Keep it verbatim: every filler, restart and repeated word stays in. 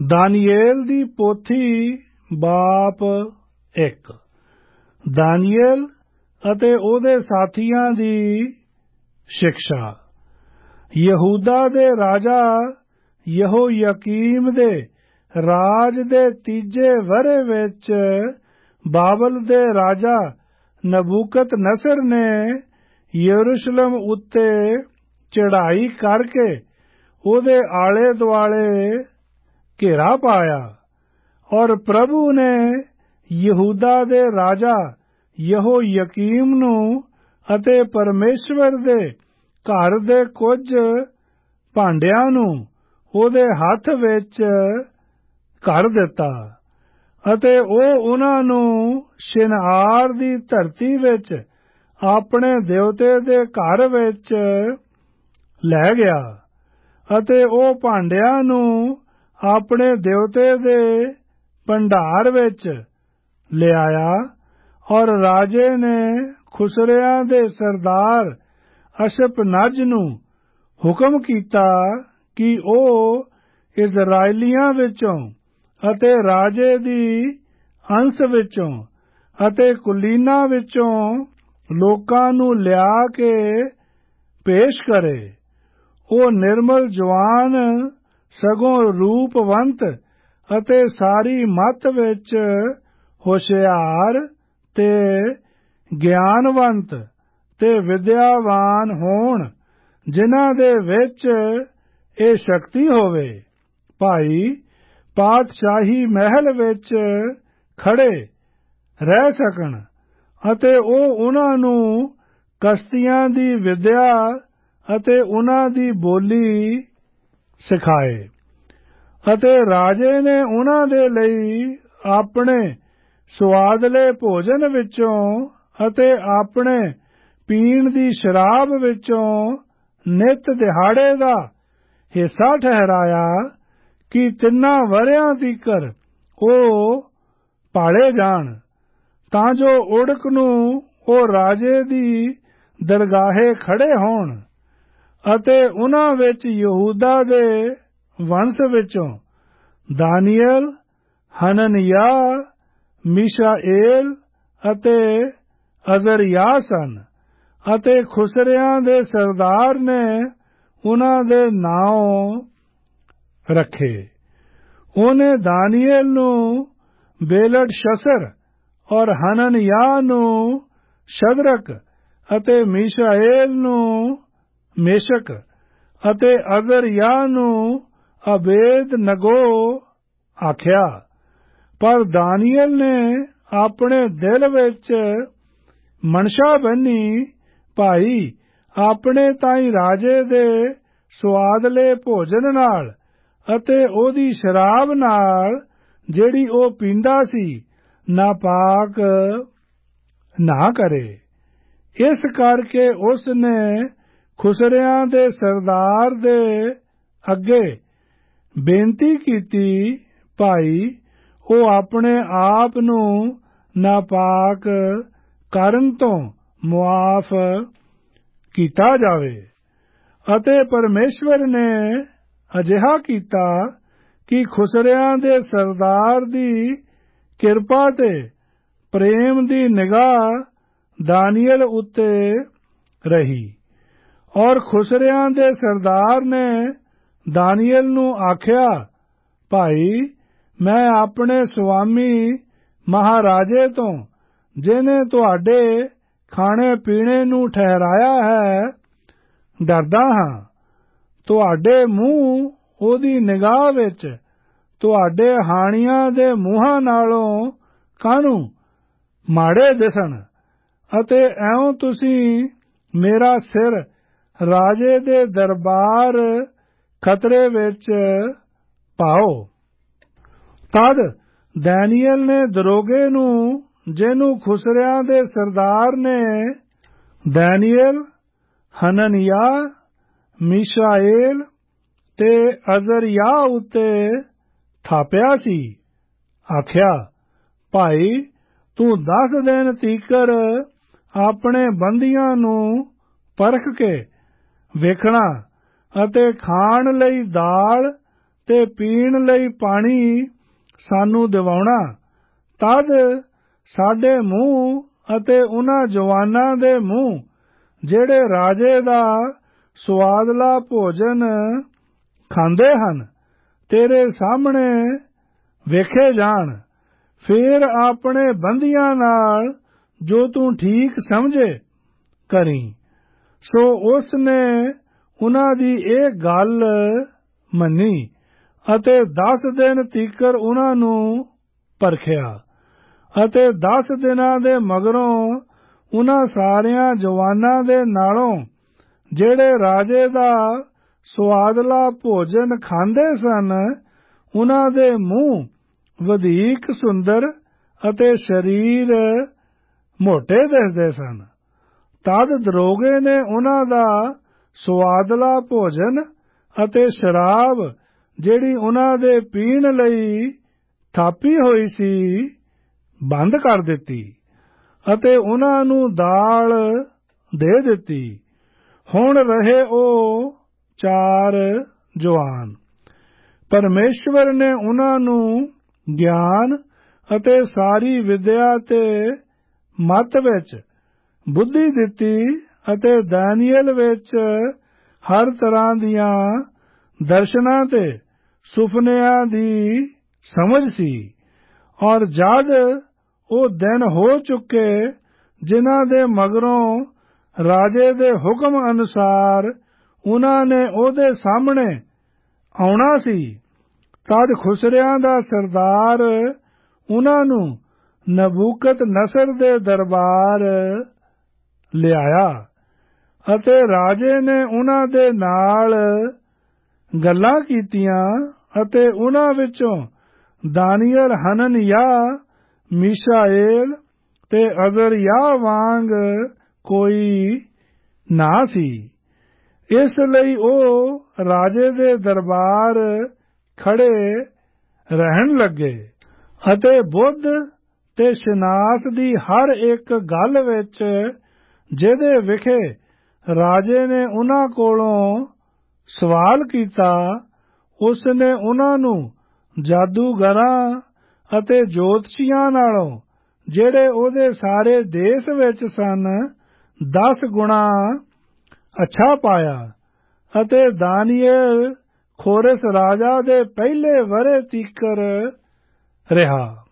ਦਾਨੀਏਲ ਦੀ ਪੋਥੀ ਬਾਪ ਇੱਕ। ਦਾਨੀਏਲ ਅਤੇ ਉਹਦੇ ਸਾਥੀਆਂ ਦੀ ਸਿੱਖਿਆ। ਯਹੂਦਾ ਦੇ ਰਾਜਾ ਯਹੋਯਾਕੀਮ ਦੇ ਰਾਜ ਦੇ ਤੀਜੇ ਵਰ੍ਹੇ ਵਿੱਚ ਬਾਬਲ ਦੇ ਰਾਜਾ ਨਬੂਕਦਨਸਰ ਨੇ ਯਰੂਸ਼ਲਮ ਉੱਤੇ ਚੜ੍ਹਾਈ ਕਰਕੇ ਉਹਦੇ ਆਲੇ ਦੁਆਲੇ ਘੇਰਾ ਪਾਇਆ, ਔਰ ਪ੍ਰਭੂ ਨੇ ਯਹੂਦਾ ਦੇ ਰਾਜਾ ਯਹੋਯਾਕੀਮ ਨੂੰ ਅਤੇ ਪਰਮੇਸ਼ਵਰ ਦੇ ਘਰ ਦੇ ਕੁਝ ਭਾਂਡਿਆਂ ਨੂੰ ਉਹਦੇ ਹੱਥ ਵਿੱਚ ਕਰ ਦਿੱਤਾ, ਅਤੇ ਉਹ ਉਹਨਾਂ ਨੂੰ ਸ਼ਿਨਾਰ ਦੀ ਧਰਤੀ ਵਿੱਚ ਆਪਣੇ ਦੇਵਤੇ ਦੇ ਘਰ ਵਿੱਚ ਲੈ ਗਿਆ, ਅਤੇ ਉਹ ਭਾਂਡਿਆਂ ਨੂੰ ਆਪਣੇ ਦੇਵਤੇ ਦੇ ਭੰਡਾਰ ਵਿੱਚ ਲਿਆਇਆ। ਔਰ ਰਾਜੇ ਨੇ ਖੁਸਰਿਆਂ ਦੇ ਸਰਦਾਰ ਅਸ਼ਪਨਜ ਨੂੰ ਹੁਕਮ ਕੀਤਾ ਕਿ ਉਹ ਇਜ਼ਰਾਇਲੀਆਂ ਵਿੱਚੋਂ ਅਤੇ ਰਾਜੇ ਦੀ ਅੰਸ਼ ਵਿੱਚੋਂ ਅਤੇ ਕੁਲੀਨਾਂ ਵਿੱਚੋਂ ਲੋਕਾਂ ਨੂੰ ਲਿਆ ਕੇ ਪੇਸ਼ ਕਰੇ। ਉਹ ਨਿਰਮਲ ਜਵਾਨ, ਸਗੋਂ ਰੂਪਵੰਤ ਅਤੇ ਸਾਰੀ ਮੱਤ ਵਿੱਚ ਹੁਸ਼ਿਆਰ ਤੇ ਗਿਆਨਵੰਤ ਤੇ ਵਿਦਿਆਵਾਨ ਹੋਣ, ਜਿਨ੍ਹਾਂ ਦੇ ਵਿੱਚ ਇਹ ਸ਼ਕਤੀ ਹੋਵੇ ਭਾਈ ਪਾਤਸ਼ਾਹੀ ਮਹਿਲ ਵਿੱਚ ਖੜੇ ਰਹਿ ਸਕਣ, ਅਤੇ ਉਹ ਉਹਨਾਂ ਨੂੰ ਕਸ਼ਤੀਆਂ ਦੀ ਵਿਦਿਆ ਅਤੇ ਉਹਨਾਂ ਦੀ ਬੋਲੀ ਸਿਖਾਏ। ਅਤੇ ਰਾਜੇ ਨੇ ਉਹਨਾਂ ਦੇ ਲਈ ਆਪਣੇ ਸੁਆਦਲੇ ਭੋਜਨ ਵਿੱਚੋਂ ਅਤੇ ਆਪਣੇ ਪੀਣ ਦੀ ਸ਼ਰਾਬ ਵਿੱਚੋਂ ਨਿਤ ਦਿਹਾੜੇ ਦਾ ਹਿੱਸਾ ਠਹਿਰਾਇਆ, ਕਿ ਤਿੰਨਾਂ ਵਰ੍ਹਿਆਂ ਤੀਕਰ ਉਹ ਪਾਲੇ ਜਾਣ, ਤਾਂ ਜੋ ਉੜਕ ਨੂੰ ਉਹ ਰਾਜੇ ਦੀ ਦਰਗਾਹੇ ਖੜੇ ਹੋਣ। ਅਤੇ ਉਹਨਾਂ ਵਿੱਚ ਯਹੂਦਾ ਦੇ ਵੰਸ਼ ਵਿੱਚੋਂ ਦਾਨੀਏਲ, ਹਨਨਿਆਹ, ਮੀਸ਼ਾਏਲ ਅਤੇ ਅਜ਼ਰਿਯਾਹ ਸਨ, ਅਤੇ ਖੁਸਰਿਆਂ ਦੇ ਸਰਦਾਰ ਨੇ ਉਹਨਾਂ ਦੇ ਨਾਂ ਰੱਖੇ। ਉਹਨੇ ਦਾਨੀਏਲ ਨੂੰ ਬੇਲਤਸ਼ਸਰ ਔਰ ਹਨਨਿਆਹ ਨੂੰ ਸ਼ਦਰਕ ਅਤੇ ਮੀਸ਼ਾਏਲ ਨੂੰ ਮੇਸ਼ਕ ਅਤੇ ਅਜ਼ਰਿਯਾਹ ਨੂੰ ਅਬੇਦਨਗੋ ਆਖਿਆ। ਪਰ ਦਾਨੀਏਲ ਨੇ ਆਪਣੇ ਦਿਲ ਵਿੱਚ ਮਨਸ਼ਾ ਬੰਨੀ, ਭਾਈ ਆਪਣੇ ਤਾਈਂ ਰਾਜੇ ਦੇ ਸੁਆਦਲੇ ਭੋਜਨ ਨਾਲ ਅਤੇ ਉਹਦੀ ਸ਼ਰਾਬ ਨਾਲ, ਜਿਹੜੀ ਉਹ ਪੀਂਦਾ ਸੀ, ਨਾਪਾਕ ਨਾ ਕਰੇ। ਇਸ ਕਰਕੇ ਉਸ ਨੇ ਖੁਸਰਿਆਂ ਦੇ ਸਰਦਾਰ ਦੇ ਅੱਗੇ ਬੇਨਤੀ ਕੀਤੀ, ਭਾਈ ਉਹ ਆਪਣੇ ਆਪ ਨੂੰ ਨਾਪਾਕ ਕਰਨ ਤੋਂ ਮੁਆਫ ਕੀਤਾ ਜਾਵੇ। ਅਤੇ ਪਰਮੇਸ਼ਵਰ ਨੇ ਅਜਿਹਾ ਕੀਤਾ ਕਿ ਖੁਸਰਿਆਂ ਦੇ ਸਰਦਾਰ ਦੀ ਕਿਰਪਾ ਤੇ ਪ੍ਰੇਮ ਦੀ ਨਿਗਾਹ ਦਾਨੀਏਲ ਉੱਤੇ ਰਹੀ। ਔਰ ਖੁਸਰਿਆਂ ਦੇ ਸਰਦਾਰ ਨੇ ਦਾਨੀਏਲ ਨੂੰ ਆਖਿਆ, ਭਾਈ ਮੈਂ ਆਪਣੇ ਸੁਆਮੀ ਮਹਾਰਾਜੇ ਤੋਂ, ਜਿਹਨੇ ਤੁਹਾਡੇ ਖਾਣੇ ਪੀਣੇ ਨੂੰ ਠਹਿਰਾਇਆ ਹੈ, ਡਰਦਾ ਹਾਂ। ਤੁਹਾਡੇ ਮੂੰਹ ਉਹਦੀ ਨਿਗਾਹ ਵਿੱਚ ਤੁਹਾਡੇ ਹਾਣੀਆਂ ਦੇ ਮੂੰਹਾਂ ਨਾਲੋਂ ਕਾਹਨੂੰ ਮਾੜੇ ਦਿਸਣ, ਅਤੇ ਐਉਂ ਤੁਸੀਂ ਮੇਰਾ ਸਿਰ ਰਾਜੇ ਦੇ ਦਰਬਾਰ ਖਤਰੇ ਵਿੱਚ ਪਾਓ। ਤਦ ਦਾਨੀਏਲ ਨੇ ਦਰੋਗੇ ਨੂੰ, ਜਿਹਨੂੰ ਖੁਸਰਿਆਂ ਦੇ ਸਰਦਾਰ ਨੇ ਦਾਨੀਏਲ, ਹਨਨਿਆਹ, ਮੀਸ਼ਾਏਲ ਤੇ ਅਜ਼ਰਿਯਾਹ ਉੱਤੇ ਥਾਪਿਆ ਸੀ, ਆਖਿਆ, ਭਾਈ ਤੂੰ ਦਸ ਦਿਨ ਤੀਕਰ ਆਪਣੇ ਬੰਦੀਆਂ ਨੂੰ ਪਰਖ ਕੇ ਵੇਖਣਾ, ਅਤੇ ਖਾਣ ਲਈ ਦਾਲ ਤੇ ਪੀਣ ਲਈ ਪਾਣੀ ਸਾਨੂੰ ਦਿਵਾਉਣਾ। ਤਦ ਸਾਡੇ ਮੂੰਹ ਅਤੇ ਉਹਨਾਂ ਜਵਾਨਾਂ ਦੇ ਮੂੰਹ ਜਿਹੜੇ ਰਾਜੇ ਦਾ ਸੁਆਦਲਾ ਭੋਜਨ ਖਾਂਦੇ ਹਨ ਤੇਰੇ ਸਾਹਮਣੇ ਵੇਖੇ ਜਾਣ। ਫਿਰ ਆਪਣੇ ਬੰਦੀਆਂ ਨਾਲ ਜੋ ਤੂੰ ਠੀਕ ਸਮਝੇ ਕਰੀਂ। ਸੋ ਉਸ ਨੇ ਉਹਨਾਂ ਦੀ ਇਹ ਗੱਲ ਮੰਨੀ ਅਤੇ ਦਸ ਦਿਨ ਤੀਕਰ ਉਹਨਾਂ ਨੂੰ ਪਰਖਿਆ। ਅਤੇ ਦਸ ਦਿਨਾਂ ਦੇ ਮਗਰੋਂ ਉਹਨਾਂ ਸਾਰਿਆਂ ਜਵਾਨਾਂ ਦੇ ਨਾਲੋਂ ਜਿਹੜੇ ਰਾਜੇ ਦਾ ਸੁਆਦਲਾ ਭੋਜਨ ਖਾਂਦੇ ਸਨ ਉਹਨਾਂ ਦੇ ਮੂੰਹ ਵਧੇਕ ਸੁੰਦਰ ਅਤੇ ਸਰੀਰ ਮੋਟੇ ਦਿਸਦੇ ਸਨ। ਤਦ ਦਰੋਗੇ ਨੇ ਉਹਨਾਂ ਦਾ ਸੁਆਦਲਾ ਭੋਜਨ ਅਤੇ ਸ਼ਰਾਬ ਜਿਹੜੀ ਉਹਨਾਂ ਦੇ ਪੀਣ ਲਈ ਥਾਪੀ ਹੋਈ ਸੀ ਬੰਦ ਕਰ ਦਿੱਤੀ ਅਤੇ ਉਹਨਾਂ ਨੂੰ ਦਾਲ ਦੇ ਦਿੱਤੀ। ਹੁਣ ਰਹੇ ਉਹ ਚਾਰ ਜਵਾਨ। ਪਰਮੇਸ਼ਵਰ ਨੇ ਉਹਨਾਂ ਨੂੰ ਗਿਆਨ ਅਤੇ ਸਾਰੀ ਵਿਦਿਆ ਤੇ ਮੱਤ ਵਿੱਚ ਬੁੱਧੀ ਦਿੱਤੀ ਅਤੇ ਦਾਨੀਏਲ ਵਿੱਚ ਹਰ ਤਰ੍ਹਾਂ ਦੀਆਂ ਦਰਸ਼ਨਾਂ ਤੇ ਸੁਪਨਿਆਂ ਦੀ ਸਮਝ ਸੀ। ਔਰ ਜਦ ਉਹ ਦਿਨ ਹੋ ਚੁੱਕੇ ਜਿਨ੍ਹਾਂ ਦੇ ਮਗਰੋਂ ਰਾਜੇ ਦੇ ਹੁਕਮ ਅਨੁਸਾਰ ਉਹਨਾਂ ਨੇ ਉਹਦੇ ਸਾਹਮਣੇ ਆਉਣਾ ਸੀ, ਤਦ ਖੁਸਰਿਆਂ ਦਾ ਸਰਦਾਰ ਉਹਨਾਂ ਨੂੰ ਨਬੂਕਤ-ਨਸਰ ਦੇ ਦਰਬਾਰ ਲਿਆਇਆ ਅਤੇ ਰਾਜੇ ਨੇ ਉਹਨਾਂ ਦੇ ਨਾਲ ਗੱਲਾਂ ਕੀਤੀਆਂ ਅਤੇ ਉਹਨਾਂ ਵਿੱਚੋਂ ਦਾਨੀਏਲ ਹਨਨਯਾਹ, ਮੀਸ਼ਾਏਲ ਤੇ ਅਜ਼ਰਯਾਹ ਵਾਂਗ ਕੋਈ ਨਾ ਸੀ। ਇਸ ਲਈ ਉਹ ਰਾਜੇ ਦੇ ਦਰਬਾਰ ਖੜੇ ਰਹਿਣ ਲੱਗੇ ਅਤੇ ਬੁੱਧ ਤੇ ਸ਼ਨਾਸ ਦੀ ਹਰ ਇੱਕ ਗੱਲ ਵਿੱਚ ਜਿਹਦੇ ਵਿਖੇ ਰਾਜੇ ਨੇ ਉਹਨਾਂ ਕੋਲੋਂ ਸਵਾਲ ਕੀਤਾ ਉਸ ਨੇ ਉਹਨਾਂ ਨੂੰ ਜਾਦੂਗਰਾਂ ਅਤੇ ਜੋਤਸ਼ੀਆਂ ਨਾਲੋਂ ਜਿਹੜੇ ਉਹਦੇ ਸਾਰੇ ਦੇਸ਼ ਵਿੱਚ ਸਨ ਦਸ ਗੁਣਾ ਅੱਛਾ ਪਾਇਆ। ਅਤੇ ਦਾਨੀਏਲ ਖੋਰਸ ਰਾਜਾ ਦੇ ਪਹਿਲੇ ਵਰ੍ਹੇ ਤੀਕਰ ਰਿਹਾ।